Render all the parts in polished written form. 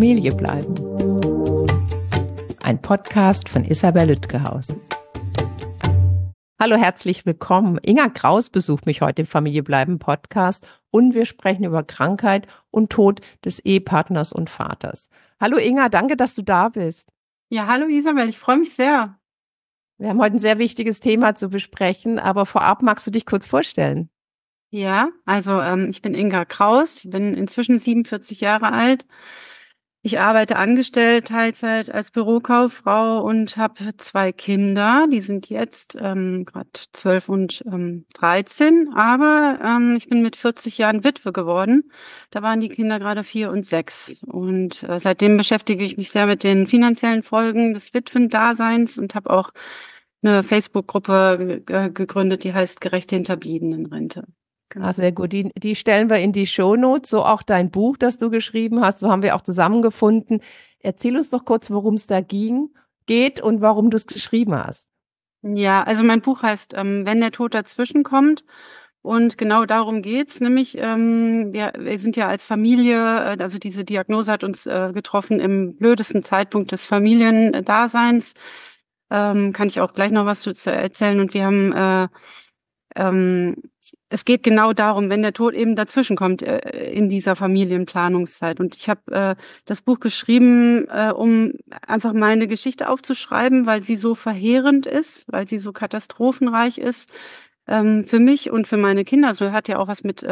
Familie bleiben. Ein Podcast von Isabel Lütgehaus. Hallo, herzlich willkommen. Inga Kraus besucht mich heute im Familie bleiben Podcast und wir sprechen über Krankheit und Tod des Ehepartners und Vaters. Hallo Inga, danke, dass du da bist. Ja, hallo Isabel, ich freue mich sehr. Wir haben heute ein sehr wichtiges Thema zu besprechen, aber vorab magst du dich kurz vorstellen? Ja, also ich bin Inga Kraus, ich bin inzwischen 47 Jahre alt. Ich arbeite angestellt, Teilzeit als Bürokauffrau und habe 2 Kinder. Die sind jetzt gerade 12 und 13. Aber ich bin mit 40 Jahren Witwe geworden. Da waren die Kinder gerade 4 und 6. Und seitdem beschäftige ich mich sehr mit den finanziellen Folgen des Witwendaseins und habe auch eine Facebook-Gruppe gegründet, die heißt Gerechte Hinterbliebenenrente. Genau. Ah, sehr gut. Die stellen wir in die Shownotes, so auch dein Buch, das du geschrieben hast. So haben wir auch zusammengefunden. Erzähl uns doch kurz, worum es da geht und warum du es geschrieben hast. Ja, also mein Buch heißt Wenn der Tod dazwischen kommt. Und genau darum geht's, nämlich wir sind ja als Familie, also diese Diagnose hat uns getroffen im blödesten Zeitpunkt des Familiendaseins. Kann ich auch gleich noch was zu erzählen. Und wir haben es geht genau darum, wenn der Tod eben dazwischen kommt in dieser Familienplanungszeit. Und ich habe das Buch geschrieben, um einfach meine Geschichte aufzuschreiben, weil sie so verheerend ist, weil sie so katastrophenreich ist für mich und für meine Kinder. Also hat ja auch was mit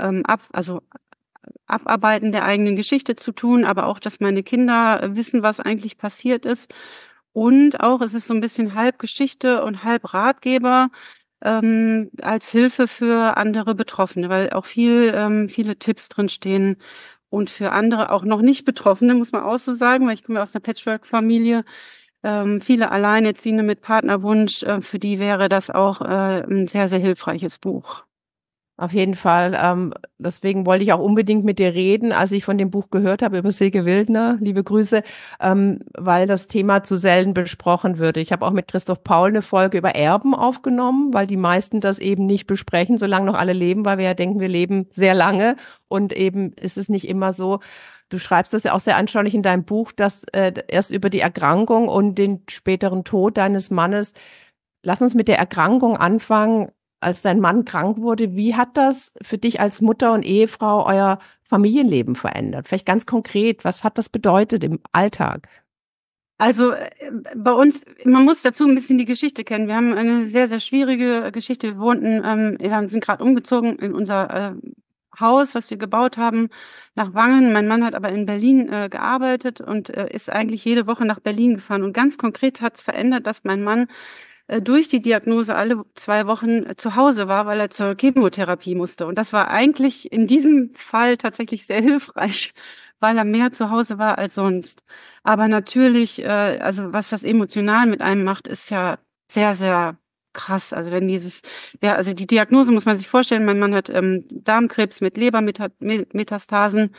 Abarbeiten der eigenen Geschichte zu tun, aber auch, dass meine Kinder wissen, was eigentlich passiert ist. Und auch, es ist so ein bisschen halb Geschichte und halb Ratgeber, als Hilfe für andere Betroffene, weil auch viele Tipps drin stehen und für andere auch noch nicht Betroffene, muss man auch so sagen, weil ich komme aus einer Patchwork-Familie, viele Alleinerziehende mit Partnerwunsch, für die wäre das auch ein sehr, sehr hilfreiches Buch. Auf jeden Fall. Deswegen wollte ich auch unbedingt mit dir reden, als ich von dem Buch gehört habe über Silke Wildner, liebe Grüße, weil das Thema zu selten besprochen wird. Ich habe auch mit Christoph Paul eine Folge über Erben aufgenommen, weil die meisten das eben nicht besprechen, solange noch alle leben, weil wir ja denken, wir leben sehr lange und eben ist es nicht immer so. Du schreibst das ja auch sehr anschaulich in deinem Buch, dass erst über die Erkrankung und den späteren Tod deines Mannes. Lass uns mit der Erkrankung anfangen. Als dein Mann krank wurde, wie hat das für dich als Mutter und Ehefrau euer Familienleben verändert? Vielleicht ganz konkret, was hat das bedeutet im Alltag? Also bei uns, man muss dazu ein bisschen die Geschichte kennen. Wir haben eine sehr, sehr schwierige Geschichte. Wir sind gerade umgezogen in unser Haus, was wir gebaut haben, nach Wangen. Mein Mann hat aber in Berlin gearbeitet und ist eigentlich jede Woche nach Berlin gefahren. Und ganz konkret hat es verändert, dass mein Mann durch die Diagnose alle 2 Wochen zu Hause war, weil er zur Chemotherapie musste. Und das war eigentlich in diesem Fall tatsächlich sehr hilfreich, weil er mehr zu Hause war als sonst. Aber natürlich, also was das emotional mit einem macht, ist ja sehr, sehr krass. Also also die Diagnose muss man sich vorstellen, mein Mann hat Darmkrebs mit Lebermetastasen.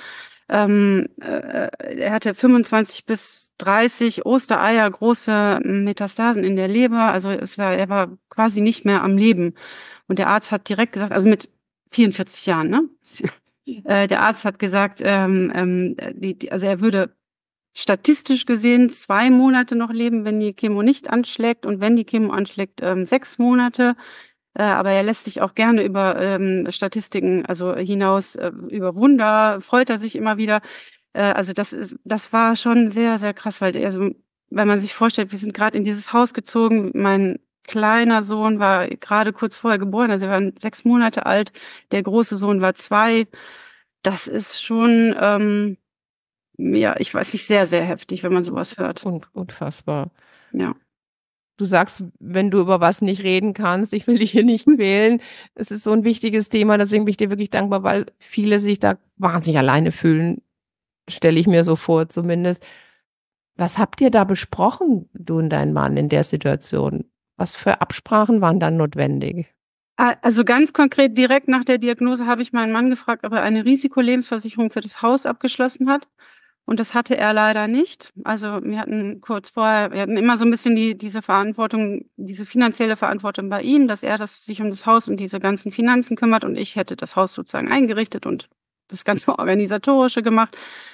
Er hatte 25 bis 30 Ostereier große Metastasen in der Leber. Also er war quasi nicht mehr am Leben. Und der Arzt hat direkt gesagt, also mit 44 Jahren, ne? Der Arzt hat gesagt, also er würde statistisch gesehen 2 Monate noch leben, wenn die Chemo nicht anschlägt und wenn die Chemo anschlägt, 6 Monate. Aber er lässt sich auch gerne über Statistiken, also hinaus über Wunder, freut er sich immer wieder. Also das war schon sehr, sehr krass, weil wenn man sich vorstellt, wir sind gerade in dieses Haus gezogen, mein kleiner Sohn war gerade kurz vorher geboren, also wir waren 6 Monate alt, der große Sohn war 2. Das ist schon, ja, ich weiß nicht, sehr, sehr heftig, wenn man sowas hört. Unfassbar. Ja. Du sagst, wenn du über was nicht reden kannst, ich will dich hier nicht quälen. Es ist so ein wichtiges Thema, deswegen bin ich dir wirklich dankbar, weil viele sich da wahnsinnig alleine fühlen, stelle ich mir so vor zumindest. Was habt ihr da besprochen, du und dein Mann, in der Situation? Was für Absprachen waren dann notwendig? Also ganz konkret, direkt nach der Diagnose habe ich meinen Mann gefragt, ob er eine Risikolebensversicherung für das Haus abgeschlossen hat. Und das hatte er leider nicht. Also wir hatten immer so ein bisschen diese Verantwortung, diese finanzielle Verantwortung bei ihm, dass er sich um das Haus und diese ganzen Finanzen kümmert und ich hätte das Haus sozusagen eingerichtet und das ganze Organisatorische gemacht.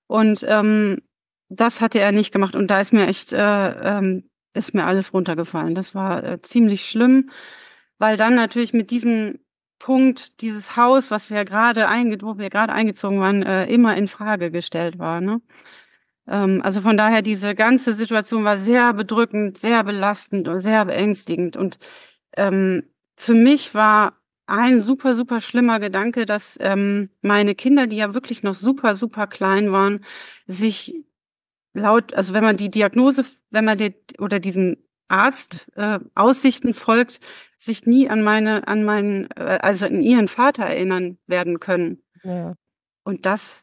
Und das hatte er nicht gemacht. Und da ist mir echt, ist mir alles runtergefallen. Das war ziemlich schlimm, weil dann natürlich mit diesem Punkt, dieses Haus, wo wir gerade eingezogen waren, immer in Frage gestellt war, ne? Also von daher, diese ganze Situation war sehr bedrückend, sehr belastend und sehr beängstigend. Und ähm, für mich war ein super, super schlimmer Gedanke, dass meine Kinder, die ja wirklich noch super, super klein waren, sich also wenn man die Diagnose, wenn man oder diesem Arzt Aussichten folgt, sich nie an meinen, also an ihren Vater erinnern werden können. Ja. Und das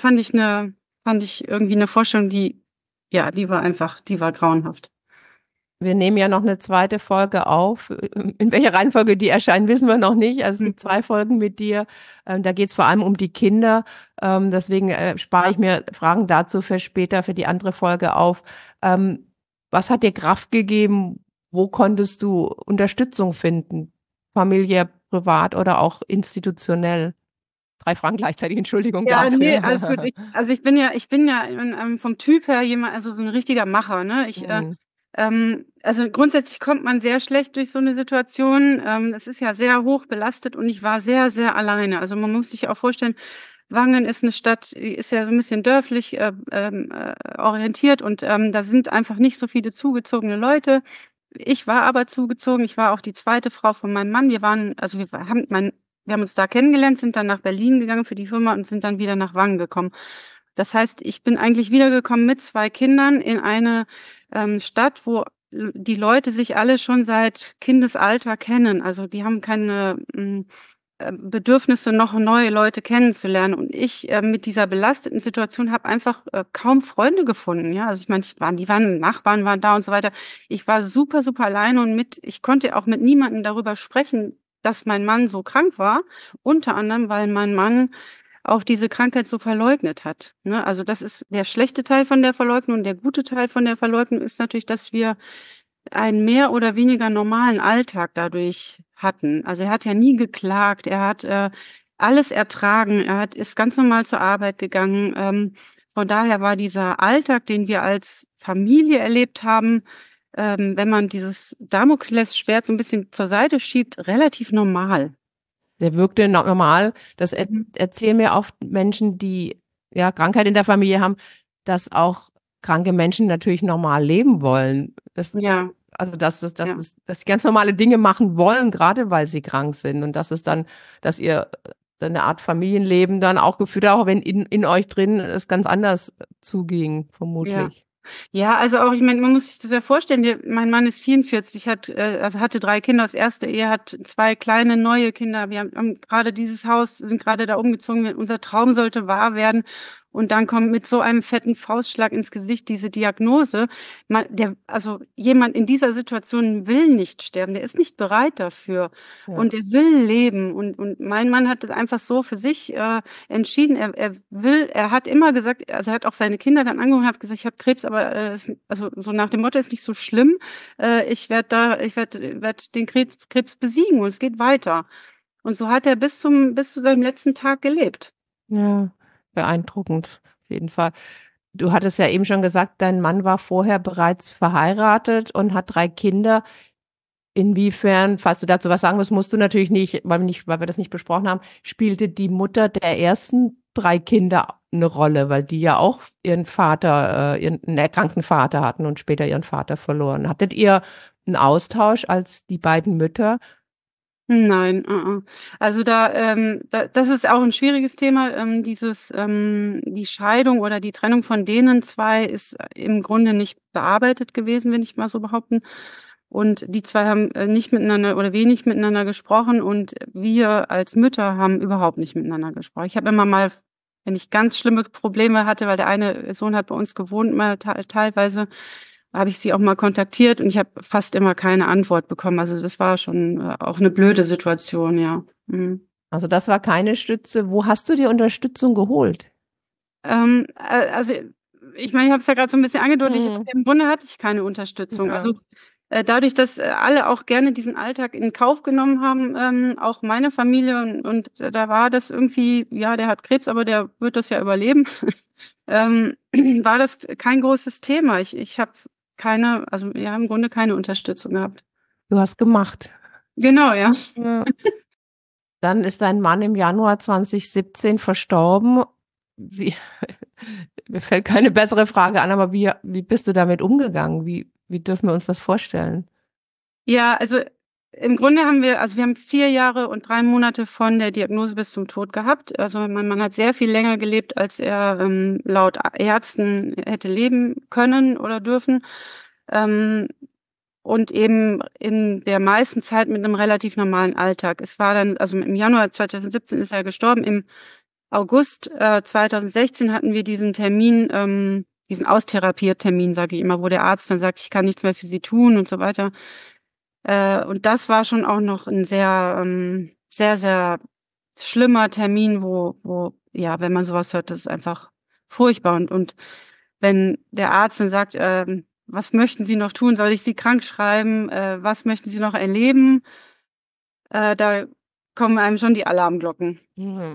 fand ich irgendwie eine Vorstellung, ja, die war grauenhaft. Wir nehmen ja noch eine zweite Folge auf. In welcher Reihenfolge die erscheinen, wissen wir noch nicht. Also es gibt Mhm. 2 Folgen mit dir. Da geht es vor allem um die Kinder. Deswegen spare ich mir Fragen dazu für später, für die andere Folge auf. Was hat dir Kraft gegeben? Wo konntest du Unterstützung finden? Familiär, privat oder auch institutionell? 3 Fragen gleichzeitig, Entschuldigung Ja, nee, dafür. alles gut. Also ich bin ja vom Typ her jemand, also so ein richtiger Macher, ne? Hm, Also grundsätzlich kommt man sehr schlecht durch so eine Situation. Es ist ja sehr hoch belastet und ich war sehr, sehr alleine. Also man muss sich auch vorstellen, Wangen ist eine Stadt, die ist ja so ein bisschen dörflich orientiert und da sind einfach nicht so viele zugezogene Leute. Ich war aber zugezogen. Ich war auch die zweite Frau von meinem Mann. Wir haben uns da kennengelernt, sind dann nach Berlin gegangen für die Firma und sind dann wieder nach Wangen gekommen. Das heißt, ich bin eigentlich wiedergekommen mit 2 Kindern in eine Stadt, wo die Leute sich alle schon seit Kindesalter kennen. Also die haben keine Bedürfnisse, noch neue Leute kennenzulernen. Und ich mit dieser belasteten Situation habe einfach kaum Freunde gefunden. Ja, also ich meine, die waren Nachbarn, waren da und so weiter. Ich war super, super alleine und ich konnte auch mit niemandem darüber sprechen, dass mein Mann so krank war. Unter anderem, weil mein Mann auch diese Krankheit so verleugnet hat. Ne? Also das ist der schlechte Teil von der Verleugnung. Und der gute Teil von der Verleugnung ist natürlich, dass wir einen mehr oder weniger normalen Alltag dadurch hatten. Also er hat ja nie geklagt, er hat alles ertragen, ist ganz normal zur Arbeit gegangen. Von daher war dieser Alltag, den wir als Familie erlebt haben, wenn man dieses Damoklesschwert so ein bisschen zur Seite schiebt, relativ normal. Der wirkte normal. Das Mhm. erzählen mir oft Menschen, die ja Krankheit in der Familie haben, dass auch kranke Menschen natürlich normal leben wollen. Ja, Also ja. dass sie ganz normale Dinge machen wollen, gerade weil sie krank sind. Und dass es dann, dass ihr eine Art Familienleben dann auch geführt hat, auch wenn in euch drin es ganz anders zuging, Ja. vermutlich. Ja, also auch, ich meine, man muss sich das ja vorstellen, mein Mann ist 44, also hatte 3 Kinder aus erster Ehe, hat 2 kleine neue Kinder. Wir haben gerade dieses Haus, sind gerade da umgezogen. Unser Traum sollte wahr werden. Und dann kommt mit so einem fetten Faustschlag ins Gesicht diese Diagnose. Also jemand in dieser Situation will nicht sterben, der ist nicht bereit dafür. Ja. Und er will leben. Und mein Mann hat es einfach so für sich entschieden. Er hat immer gesagt, also er hat auch seine Kinder dann angerufen und hat gesagt, ich habe Krebs, aber also so nach dem Motto, ist nicht so schlimm. Ich werd den Krebs besiegen und es geht weiter. Und so hat er bis zu seinem letzten Tag gelebt. Ja, beeindruckend, auf jeden Fall. Du hattest ja eben schon gesagt, dein Mann war vorher bereits verheiratet und hat 3 Kinder. Inwiefern, falls du dazu was sagen willst, musst du natürlich nicht, weil wir das nicht besprochen haben, spielte die Mutter der ersten 3 Kinder eine Rolle, weil die ja auch ihren Vater, einen erkrankten Vater hatten und später ihren Vater verloren. Hattet ihr einen Austausch als die beiden Mütter? Nein, also das ist auch ein schwieriges Thema. Die Scheidung oder die Trennung von denen 2 ist im Grunde nicht bearbeitet gewesen, will ich mal so behaupten. Und die 2 haben nicht miteinander oder wenig miteinander gesprochen und wir als Mütter haben überhaupt nicht miteinander gesprochen. Ich habe immer mal, wenn ich ganz schlimme Probleme hatte, weil der eine Sohn hat bei uns gewohnt, mal teilweise, habe ich sie auch mal kontaktiert und ich habe fast immer keine Antwort bekommen. Also das war schon auch eine blöde Situation, ja. Mhm. Also das war keine Stütze. Wo hast du dir Unterstützung geholt? Also ich meine, ich habe es ja gerade so ein bisschen angedeutet, Mhm. im Grunde hatte ich keine Unterstützung. Also Ja. dadurch, dass alle auch gerne diesen Alltag in Kauf genommen haben, auch meine Familie und da war das irgendwie, ja, der hat Krebs, aber der wird das ja überleben, war das kein großes Thema. Ich habe also ja, im Grunde keine Unterstützung gehabt. Du hast gemacht. Genau, ja. Ja. Dann ist dein Mann im Januar 2017 verstorben. Mir fällt keine bessere Frage an, aber wie bist du damit umgegangen? Wie dürfen wir uns das vorstellen? Ja, also im Grunde wir haben 4 Jahre und 3 Monate von der Diagnose bis zum Tod gehabt. Also mein Mann hat sehr viel länger gelebt, als er laut Ärzten hätte leben können oder dürfen. Und eben in der meisten Zeit mit einem relativ normalen Alltag. Es war dann, also im Januar 2017 ist er gestorben. Im August 2016 hatten wir diesen Termin, diesen Austherapiertermin, sage ich immer, wo der Arzt dann sagt, ich kann nichts mehr für Sie tun und so weiter. Und das war schon auch noch ein sehr, sehr, sehr schlimmer Termin, wo, ja, wenn man sowas hört, das ist einfach furchtbar. Und wenn der Arzt dann sagt, was möchten Sie noch tun? Soll ich Sie krank schreiben? Was möchten Sie noch erleben? Da kommen einem schon die Alarmglocken. Mhm.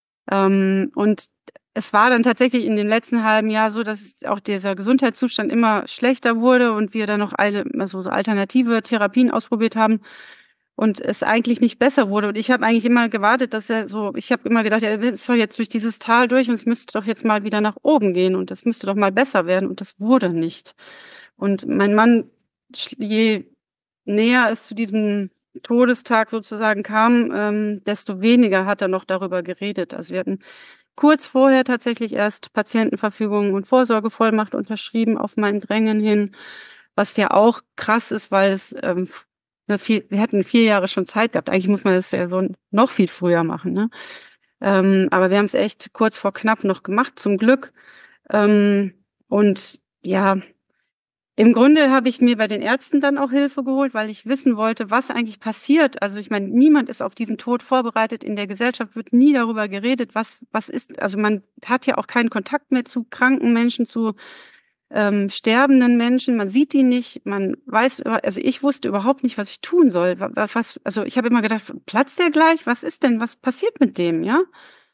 Und es war dann tatsächlich in dem letzten halben Jahr so, dass auch dieser Gesundheitszustand immer schlechter wurde und wir dann noch so alternative Therapien ausprobiert haben und es eigentlich nicht besser wurde. Und ich habe eigentlich immer gewartet, ich habe immer gedacht, er ist doch jetzt durch dieses Tal durch und es müsste doch jetzt mal wieder nach oben gehen und das müsste doch mal besser werden und das wurde nicht. Und mein Mann, je näher es zu diesem Todestag sozusagen kam, desto weniger hat er noch darüber geredet. Also wir hatten kurz vorher tatsächlich erst Patientenverfügung und Vorsorgevollmacht unterschrieben auf mein Drängen hin, was ja auch krass ist, weil wir hätten 4 Jahre schon Zeit gehabt. Eigentlich muss man das ja so noch viel früher machen, ne? Aber wir haben es echt kurz vor knapp noch gemacht, zum Glück. Und ja, im Grunde habe ich mir bei den Ärzten dann auch Hilfe geholt, weil ich wissen wollte, was eigentlich passiert. Also ich meine, niemand ist auf diesen Tod vorbereitet. In der Gesellschaft wird nie darüber geredet, was ist. Also man hat ja auch keinen Kontakt mehr zu kranken Menschen, zu sterbenden Menschen. Man sieht die nicht. Man weiß, also ich wusste überhaupt nicht, was ich tun soll. Also ich habe immer gedacht, platzt der gleich? Was ist denn? Was passiert mit dem? Ja.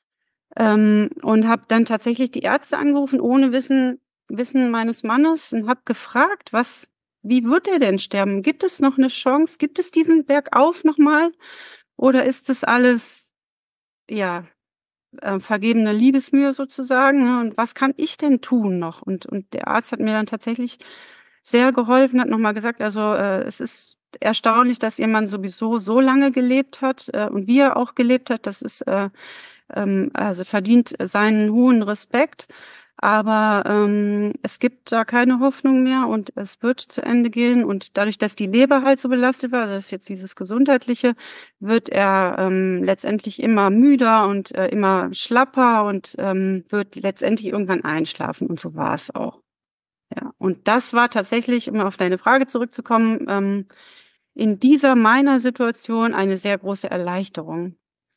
Und habe dann tatsächlich die Ärzte angerufen, ohne Wissen meines Mannes und habe gefragt, wie wird er denn sterben? Gibt es noch eine Chance? Gibt es diesen Bergauf nochmal? Oder ist das alles, ja, vergebene Liebesmühe sozusagen? Ne? Und was kann ich denn tun noch? Und der Arzt hat mir dann tatsächlich sehr geholfen, hat nochmal gesagt, also es ist erstaunlich, dass ihr Mann sowieso so lange gelebt hat und wie er auch gelebt hat. Das ist also verdient seinen hohen Respekt. Aber es gibt da keine Hoffnung mehr und es wird zu Ende gehen. Und dadurch, dass die Leber halt so belastet war, das ist jetzt dieses Gesundheitliche, wird er letztendlich immer müder und immer schlapper und wird letztendlich irgendwann einschlafen. Und so war es auch. Ja, und das war tatsächlich, um auf deine Frage zurückzukommen, in dieser meiner Situation eine sehr große Erleichterung.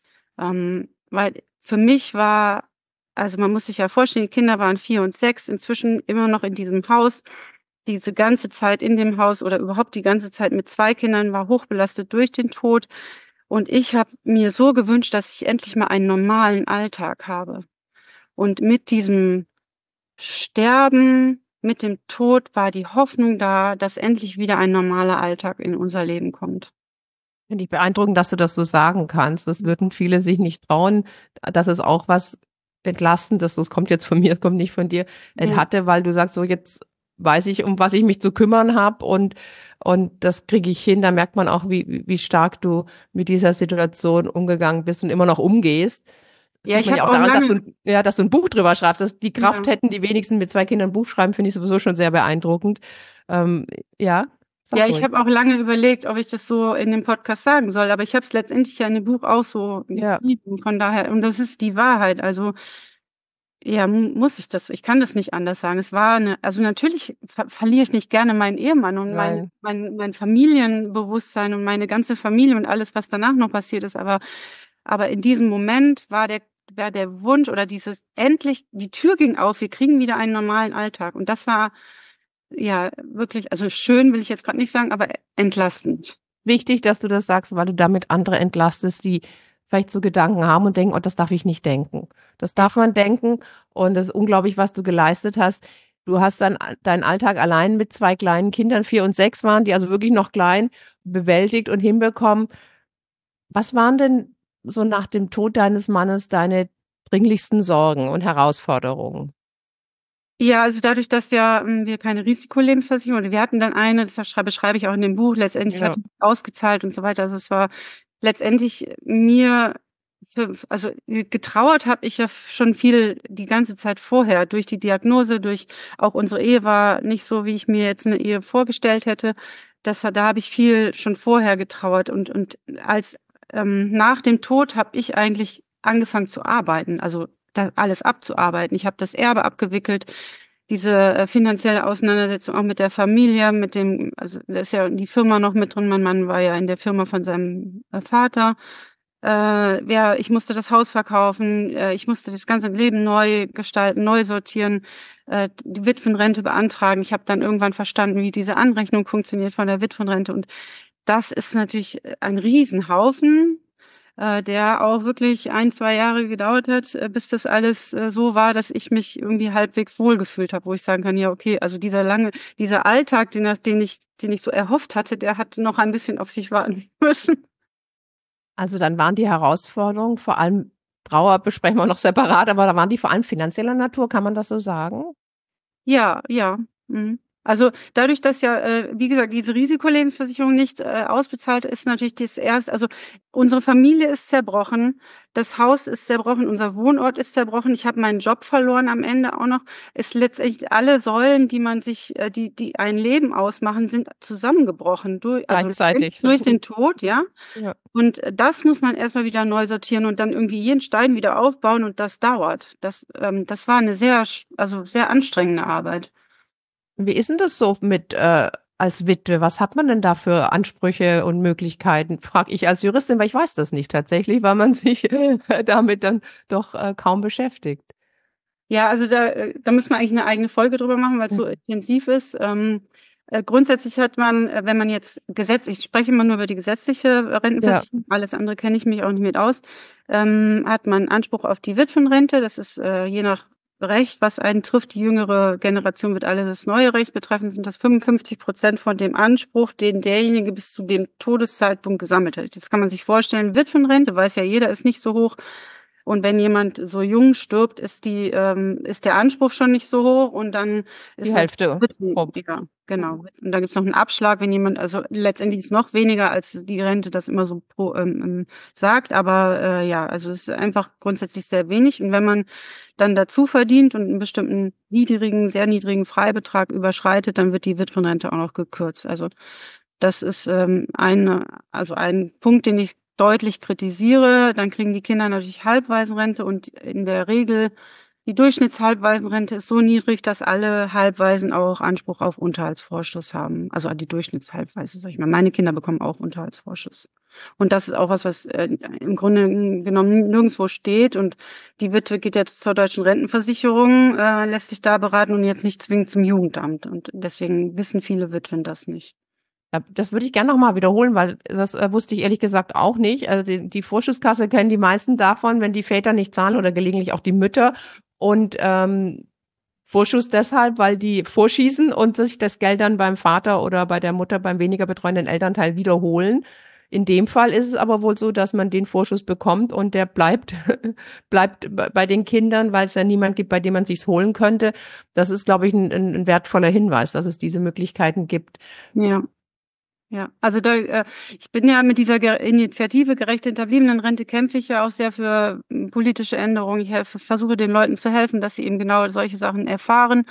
Weil für mich also man muss sich ja vorstellen, die Kinder waren 4 und 6, inzwischen immer noch in diesem Haus. Diese ganze Zeit in dem Haus oder überhaupt die ganze Zeit mit 2 Kindern war hochbelastet durch den Tod. Und ich habe mir so gewünscht, dass ich endlich mal einen normalen Alltag habe. Und mit diesem Sterben, mit dem Tod war die Hoffnung da, dass endlich wieder ein normaler Alltag in unser Leben kommt. Finde ich beeindruckend, dass du das so sagen kannst. Das würden viele sich nicht trauen. Das ist auch was Entlastendes. Das kommt jetzt von mir, das kommt nicht von dir. Hatte, weil du sagst, so jetzt weiß ich, um was ich mich zu kümmern habe und das kriege ich hin. Da merkt man auch, wie stark du mit dieser Situation umgegangen bist und immer noch umgehst. Das Ja, sieht ich man ja habe auch auch daran, lange, dass du ein Buch drüber schreibst. Die Kraft ja. hätten die wenigsten mit 2 Kindern ein Buch schreiben, finde ich sowieso schon sehr beeindruckend. Ja, Ja, sag ich ruhig. habe auch lange überlegt, ob ich das so in dem Podcast sagen soll, aber ich habe es letztendlich ja in dem Buch auch so Ja. geschrieben. Von daher, und das ist die Wahrheit. Also ja, muss ich das. Ich kann das nicht anders sagen. Also natürlich verliere ich nicht gerne meinen Ehemann und Nein. mein Familienbewusstsein und meine ganze Familie und alles, was danach noch passiert ist. Aber in diesem Moment war der Wunsch oder endlich, die Tür ging auf, wir kriegen wieder einen normalen Alltag. Und das war ja wirklich, also schön will ich jetzt gerade nicht sagen, aber entlastend. Wichtig, dass du das sagst, weil du damit andere entlastest, die vielleicht so Gedanken haben und denken, oh, das darf ich nicht denken. Das darf man denken und das ist unglaublich, was du geleistet hast. Du hast dann deinen Alltag allein mit 2 kleinen Kindern, 4 und 6 waren die, also wirklich noch klein, bewältigt und hinbekommen. Was waren denn so nach dem Tod deines Mannes deine dringlichsten Sorgen und Herausforderungen? Ja, also dadurch, dass ja wir keine Risikolebensversicherung, oder wir hatten dann eine, das beschreibe ich auch in dem Buch, letztendlich hat Ja. die ausgezahlt und so weiter. Also es war letztendlich mir, also getrauert habe ich ja schon viel die ganze Zeit vorher, durch die Diagnose, durch auch unsere Ehe war nicht so, wie ich mir jetzt eine Ehe vorgestellt hätte. Da habe ich viel schon vorher getrauert und als nach dem Tod habe ich eigentlich angefangen zu arbeiten, also da alles abzuarbeiten. Ich habe das Erbe abgewickelt, diese finanzielle Auseinandersetzung auch mit der Familie, mit dem, also da ist ja die Firma noch mit drin. Mein Mann war ja in der Firma von seinem Vater. Ja, ich musste das Haus verkaufen, ich musste das ganze Leben neu gestalten, neu sortieren, die Witwenrente beantragen. Ich habe dann irgendwann verstanden, wie diese Anrechnung funktioniert von der Witwenrente. Und das ist natürlich ein Riesenhaufen, der auch wirklich 1, 2 Jahre gedauert hat, bis das alles so war, dass ich mich irgendwie halbwegs wohlgefühlt habe, wo ich sagen kann, ja, okay, also dieser Alltag, den ich so erhofft hatte, der hat noch ein bisschen auf sich warten müssen. Also dann waren die Herausforderungen, vor allem Trauer besprechen wir noch separat, aber da waren die vor allem finanzieller Natur, kann man das so sagen? Ja, ja. Mhm. Also dadurch, dass ja, wie gesagt, diese Risikolebensversicherung nicht ausbezahlt ist, natürlich das erste, also unsere Familie ist zerbrochen, das Haus ist zerbrochen, unser Wohnort ist zerbrochen, ich habe meinen Job verloren am Ende auch noch. Es letztendlich alle Säulen, die man sich, die ein Leben ausmachen, sind zusammengebrochen also Gleichzeitig. durch den Tod, ja. Ja. Und das muss man erstmal wieder neu sortieren und dann irgendwie jeden Stein wieder aufbauen und das dauert. Das war eine also sehr anstrengende Arbeit. Wie ist denn das so mit als Witwe? Was hat man denn da für Ansprüche und Möglichkeiten? Frage ich als Juristin, weil ich weiß das nicht tatsächlich, weil man sich damit dann doch kaum beschäftigt. Ja, also da müssen wir eigentlich eine eigene Folge drüber machen, weil es so intensiv ist. Grundsätzlich hat man, wenn man jetzt ich spreche immer nur über die gesetzliche Ja, Rentenversicherung, alles andere kenne ich mich auch nicht mit aus, hat man Anspruch auf die Witwenrente. Das ist je nach Recht, was einen trifft, die jüngere Generation wird alle das neue Recht betreffen, sind das 55% von dem Anspruch, den derjenige bis zu dem Todeszeitpunkt gesammelt hat. Das kann man sich vorstellen, Witwenrente, weiß ja jeder, ist nicht so hoch. Und wenn jemand so jung stirbt, ist der Anspruch schon nicht so hoch und dann die ist Hälfte. Grob. ja, genau. Und da gibt's noch einen Abschlag, wenn jemand, also letztendlich ist noch weniger als die Rente das immer so sagt, aber ja, also es ist einfach grundsätzlich sehr wenig. Und wenn man dann dazu verdient und einen bestimmten sehr niedrigen Freibetrag überschreitet, dann wird die Witwenrente auch noch gekürzt. Also das ist also ein Punkt, den ich deutlich kritisiere. Dann kriegen die Kinder natürlich Halbwaisenrente und in der Regel die Durchschnittshalbwaisenrente ist so niedrig, dass alle Halbwaisen auch Anspruch auf Unterhaltsvorschuss haben. Also die Durchschnittshalbwaise, sag ich mal. Meine Kinder bekommen auch Unterhaltsvorschuss. Und das ist auch was im Grunde genommen nirgendwo steht. Und die Witwe geht jetzt zur deutschen Rentenversicherung, lässt sich da beraten und jetzt nicht zwingend zum Jugendamt. Und deswegen wissen viele Witwen das nicht. Ja, das würde ich gerne nochmal wiederholen, weil das wusste ich ehrlich gesagt auch nicht. Also die Vorschusskasse kennen die meisten davon, wenn die Väter nicht zahlen oder gelegentlich auch die Mütter. Und Vorschuss deshalb, weil die vorschießen und sich das Geld dann beim Vater oder bei der Mutter beim weniger betreuenden Elternteil wiederholen. In dem Fall ist es aber wohl so, dass man den Vorschuss bekommt und der bleibt, bleibt bei den Kindern, weil es ja niemand gibt, bei dem man sich's holen könnte. Das ist, glaube ich, ein wertvoller Hinweis, dass es diese Möglichkeiten gibt. Ja. Ja, also ich bin ja mit dieser Initiative Gerechte Hinterbliebenenrente kämpfe ich ja auch sehr für politische Änderungen. Ich versuche den Leuten zu helfen, dass sie eben genau solche Sachen erfahren.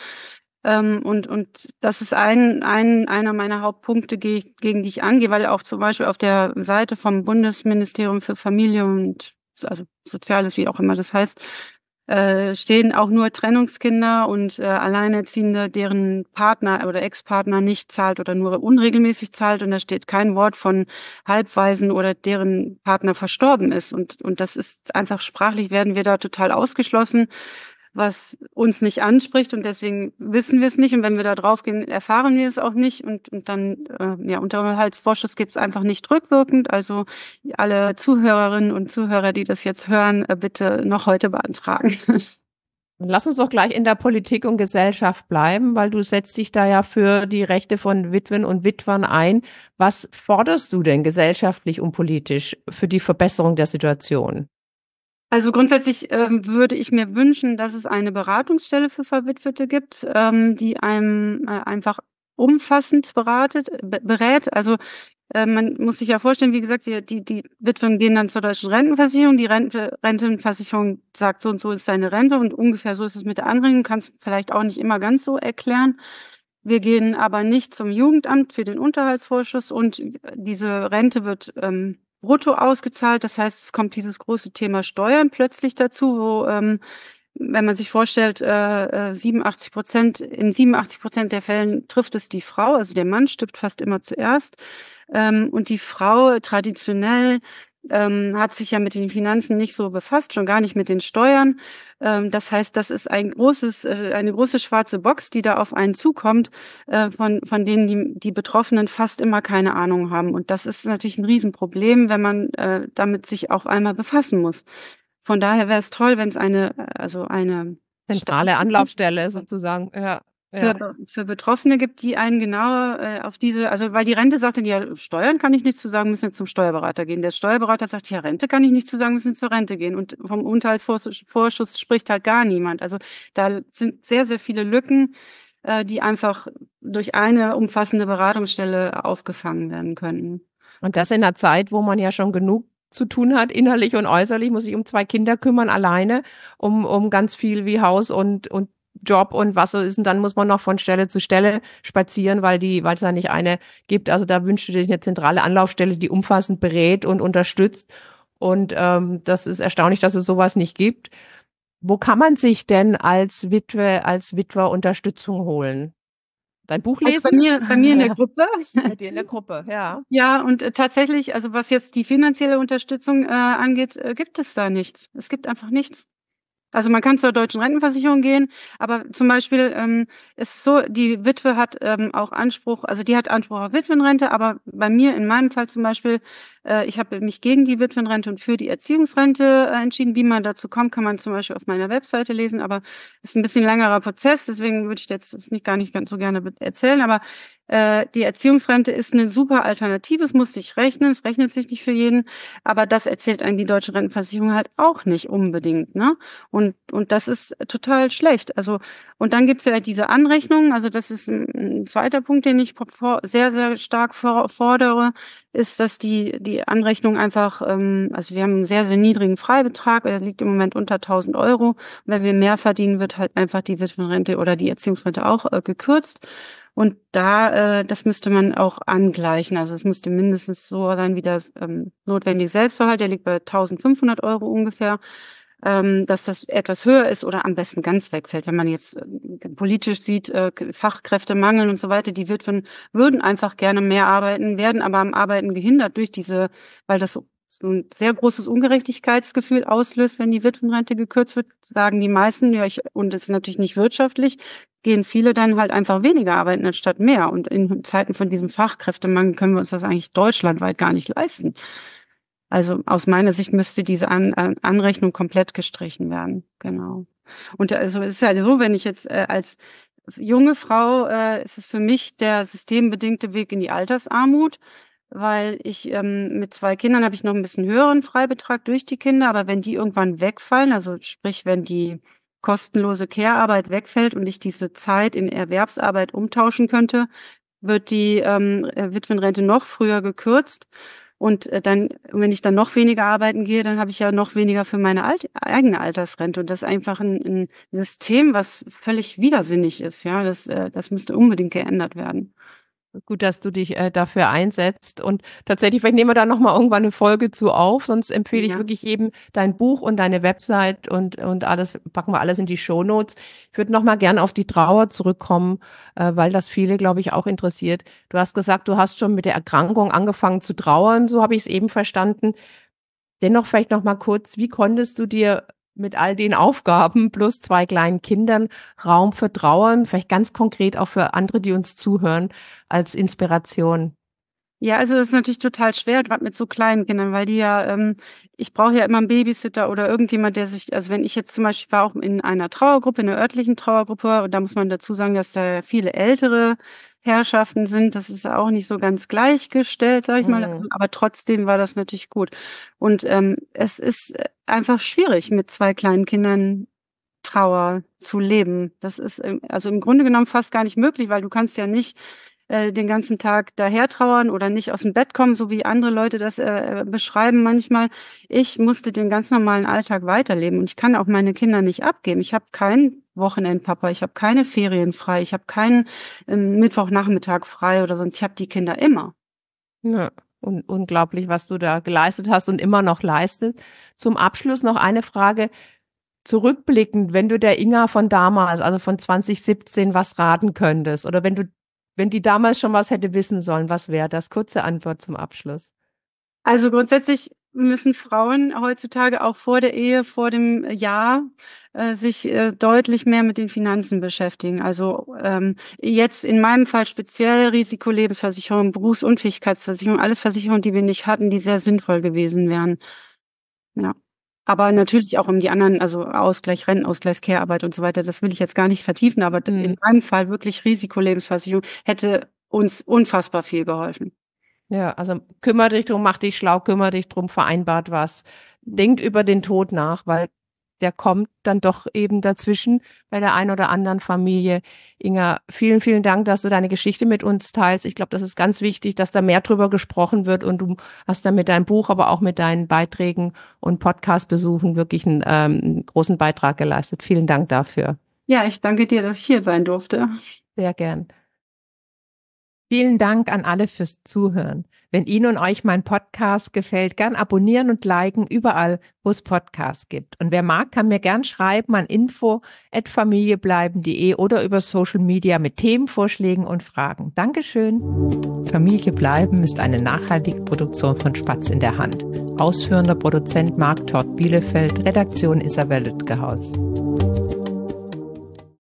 Und das ist einer meiner Hauptpunkte, gegen die ich angehe, weil auch zum Beispiel auf der Seite vom Bundesministerium für Familie und also Soziales, wie auch immer das heißt, stehen auch nur Trennungskinder und Alleinerziehende, deren Partner oder Ex-Partner nicht zahlt oder nur unregelmäßig zahlt. Und da steht kein Wort von Halbwaisen oder deren Partner verstorben ist. Und das ist einfach sprachlich werden wir da total ausgeschlossen, was uns nicht anspricht und deswegen wissen wir es nicht. Und wenn wir da drauf gehen, erfahren wir es auch nicht. Und dann, Unterhaltsvorschuss gibt es einfach nicht rückwirkend. Also alle Zuhörerinnen und Zuhörer, die das jetzt hören, bitte noch heute beantragen. Lass uns doch gleich in der Politik und Gesellschaft bleiben, weil du setzt dich da ja für die Rechte von Witwen und Witwern ein. Was forderst du denn gesellschaftlich und politisch für die Verbesserung der Situation? Also grundsätzlich würde ich mir wünschen, dass es eine Beratungsstelle für Verwitwete gibt, die einem einfach umfassend berät. Also man muss sich ja vorstellen, wie gesagt, die Witwen gehen dann zur deutschen Rentenversicherung. Die Rentenversicherung sagt, so und so ist seine Rente und ungefähr so ist es mit der Anrechnung. Kann es vielleicht auch nicht immer ganz so erklären. Wir gehen aber nicht zum Jugendamt für den Unterhaltsvorschuss und diese Rente wird brutto ausgezahlt. Das heißt, es kommt dieses große Thema Steuern plötzlich dazu, wo, wenn man sich vorstellt, in 87% der Fällen trifft es die Frau, also der Mann stirbt fast immer zuerst. Und die Frau traditionell hat sich ja mit den Finanzen nicht so befasst, schon gar nicht mit den Steuern. Das heißt, das ist eine große schwarze Box, die da auf einen zukommt, von denen die Betroffenen fast immer keine Ahnung haben. Und das ist natürlich ein Riesenproblem, wenn man damit sich auf einmal befassen muss. Von daher wäre es toll, wenn es eine Zentrale Anlaufstelle sozusagen, ja. Für Betroffene gibt, die einen genauer auf also weil die Rente sagt dann, ja, Steuern kann ich nichts zu sagen, müssen wir zum Steuerberater gehen. Der Steuerberater sagt, ja, Rente kann ich nichts zu sagen, müssen zur Rente gehen. Und vom Unterhaltsvorschuss spricht halt gar niemand. Also da sind sehr, sehr viele Lücken, die einfach durch eine umfassende Beratungsstelle aufgefangen werden könnten. Und das in einer Zeit, wo man ja schon genug zu tun hat, innerlich und äußerlich, muss sich um 2 Kinder kümmern, alleine, um ganz viel wie Haus und Job und was so ist. Und dann muss man noch von Stelle zu Stelle spazieren, weil es da nicht eine gibt. Also da wünschst du dir eine zentrale Anlaufstelle, die umfassend berät und unterstützt. Und das ist erstaunlich, dass es sowas nicht gibt. Wo kann man sich denn als Witwe, als Witwer Unterstützung holen? Dein Buch lesen? Also bei mir in der Gruppe. Bei dir in der Gruppe, ja. Ja, und tatsächlich, also was jetzt die finanzielle Unterstützung angeht, gibt es da nichts. Es gibt einfach nichts. Also man kann zur deutschen Rentenversicherung gehen, aber zum Beispiel ist so, die Witwe hat auch Anspruch, also die hat Anspruch auf Witwenrente, aber bei mir, in meinem Fall zum Beispiel, ich habe mich gegen die Witwenrente und für die Erziehungsrente entschieden. Wie man dazu kommt, kann man zum Beispiel auf meiner Webseite lesen, aber ist ein bisschen langerer Prozess, deswegen würde ich jetzt das gar nicht ganz so gerne erzählen, aber die Erziehungsrente ist eine super Alternative, es muss sich rechnen, es rechnet sich nicht für jeden, aber das erzählt einem die deutsche Rentenversicherung halt auch nicht unbedingt, ne? Und das ist total schlecht. Also, und dann gibt's ja diese Anrechnungen, also das ist ein zweiter Punkt, den ich sehr, sehr stark fordere, ist, dass die Anrechnung einfach, also wir haben einen sehr, sehr niedrigen Freibetrag, der liegt im Moment unter 1.000 Euro. Und wenn wir mehr verdienen, wird halt einfach die Witwenrente oder die Erziehungsrente auch gekürzt. Und das müsste man auch angleichen. Also es müsste mindestens so sein wie das notwendige Selbstverhalt. Der liegt bei 1.500 Euro ungefähr. Dass das etwas höher ist oder am besten ganz wegfällt. Wenn man jetzt politisch sieht, Fachkräftemangel und so weiter, die Witwen würden einfach gerne mehr arbeiten, werden aber am Arbeiten gehindert weil das so ein sehr großes Ungerechtigkeitsgefühl auslöst, wenn die Witwenrente gekürzt wird, sagen die meisten, und es ist natürlich nicht wirtschaftlich, gehen viele dann halt einfach weniger arbeiten anstatt mehr. Und in Zeiten von diesem Fachkräftemangel können wir uns das eigentlich deutschlandweit gar nicht leisten. Also aus meiner Sicht müsste diese Anrechnung komplett gestrichen werden. Genau. Und also es ist ja so, wenn ich jetzt als junge Frau, ist es für mich der systembedingte Weg in die Altersarmut, weil ich mit 2 Kindern habe ich noch ein bisschen höheren Freibetrag durch die Kinder, aber wenn die irgendwann wegfallen, also sprich, wenn die kostenlose Care-Arbeit wegfällt und ich diese Zeit in Erwerbsarbeit umtauschen könnte, wird die Witwenrente noch früher gekürzt. Und wenn ich dann noch weniger arbeiten gehe, dann habe ich ja noch weniger für meine eigene Altersrente. Und das ist einfach ein System, was völlig widersinnig ist. Ja, das müsste unbedingt geändert werden. Gut, dass du dich dafür einsetzt. Und tatsächlich, vielleicht nehmen wir da nochmal irgendwann eine Folge zu auf. Sonst empfehle ich wirklich jedem dein Buch und deine Website und alles, packen wir alles in die Shownotes. Ich würde nochmal gern auf die Trauer zurückkommen, weil das viele, glaube ich, auch interessiert. Du hast gesagt, du hast schon mit der Erkrankung angefangen zu trauern. So habe ich es eben verstanden. Dennoch vielleicht nochmal kurz, wie konntest du dir mit all den Aufgaben plus 2 kleinen Kindern Raum für Trauern, vielleicht ganz konkret auch für andere, die uns zuhören, als Inspiration? Ja, also das ist natürlich total schwer, gerade mit so kleinen Kindern, weil die ja, ich brauche ja immer einen Babysitter oder irgendjemand, der sich, also wenn ich jetzt zum Beispiel war auch in einer Trauergruppe, in einer örtlichen Trauergruppe, und da muss man dazu sagen, dass da viele ältere Herrschaften sind, das ist auch nicht so ganz gleichgestellt, sag ich mal, also, aber trotzdem war das natürlich gut. Und es ist einfach schwierig, mit 2 kleinen Kindern Trauer zu leben. Das ist also im Grunde genommen fast gar nicht möglich, weil du kannst ja nicht den ganzen Tag daher trauern oder nicht aus dem Bett kommen, so wie andere Leute das beschreiben manchmal. Ich musste den ganz normalen Alltag weiterleben und ich kann auch meine Kinder nicht abgeben. Ich habe keinen Wochenendpapa, ich habe keine Ferien frei, ich habe keinen Mittwochnachmittag frei oder sonst. Ich habe die Kinder immer. Ja, unglaublich, was du da geleistet hast und immer noch leistet. Zum Abschluss noch eine Frage. Zurückblickend, wenn du der Inga von damals, also von 2017, was raten könntest oder wenn die damals schon was hätte wissen sollen, was wäre das? Kurze Antwort zum Abschluss. Also grundsätzlich müssen Frauen heutzutage auch vor der Ehe, vor dem Jahr sich deutlich mehr mit den Finanzen beschäftigen. Also jetzt in meinem Fall speziell Risikolebensversicherung, Berufsunfähigkeitsversicherung, alles Versicherungen, die wir nicht hatten, die sehr sinnvoll gewesen wären. Ja. Aber natürlich auch um die anderen, also Ausgleich, Rentenausgleich, Care-Arbeit und so weiter, das will ich jetzt gar nicht vertiefen, aber in meinem Fall wirklich Risikolebensversicherung hätte uns unfassbar viel geholfen. Ja, also kümmere dich drum, mach dich schlau, kümmere dich drum, vereinbart was. Denkt über den Tod nach, weil der kommt dann doch eben dazwischen bei der einen oder anderen Familie. Inga, vielen, vielen Dank, dass du deine Geschichte mit uns teilst. Ich glaube, das ist ganz wichtig, dass da mehr drüber gesprochen wird und du hast da mit deinem Buch, aber auch mit deinen Beiträgen und Podcast-Besuchen wirklich einen großen Beitrag geleistet. Vielen Dank dafür. Ja, ich danke dir, dass ich hier sein durfte. Sehr gern. Vielen Dank an alle fürs Zuhören. Wenn Ihnen und euch mein Podcast gefällt, gern abonnieren und liken überall, wo es Podcasts gibt. Und wer mag, kann mir gern schreiben an info@familiebleiben.de oder über Social Media mit Themenvorschlägen und Fragen. Dankeschön. Familie bleiben ist eine nachhaltige Produktion von Spatz in der Hand. Ausführender Produzent Marc Todt Bielefeld, Redaktion Isabel Lütgehaus.